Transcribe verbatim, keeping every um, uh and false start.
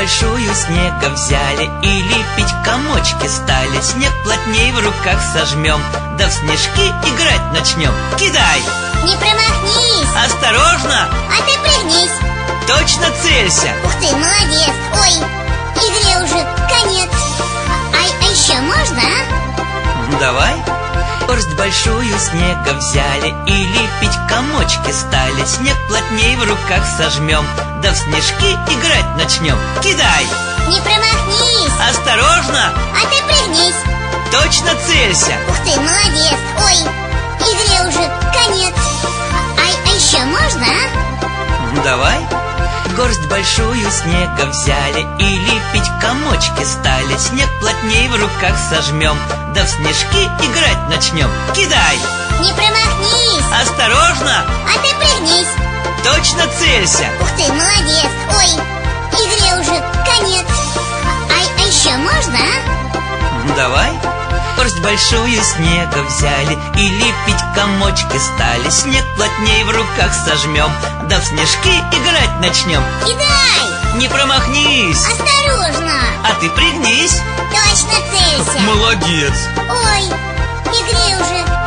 большую снега взяли и лепить комочки стали. Снег плотней в руках сожмем, да в снежки играть начнем. Кидай! Не промахнись! Осторожно! А ты пригнись! Точно целься! Ух ты, молодец! Ой, игре уже конец. А, а еще можно, а? Давай. Горсть большую снега взяли и лепить комочки стали. Снег плотней в руках сожмем, да в снежки играть начнем. Кидай! Не промахнись! Осторожно! А ты пригнись! Точно целься! Ух ты, молодец! Ой, игре уже конец. А, а еще можно, а? Давай. Горсть большую снега взяли и лепить комочки стали. Снег плотней в руках сожмем, да в снежки играть начнем. Кидай! Не промахнись! Осторожно! А ты пригнись! Точно целься! Ух ты, молодец! Ой, игре уже конец. А, а еще можно, а? Давай. Горсть большую снега взяли и лепить комочки стали. Снег плотней в руках сожмем, да в снежки играть начнем. Кидай! Не промахнись! Осторожно! А ты пригнись! Точно целься! Молодец! Ой, игре уже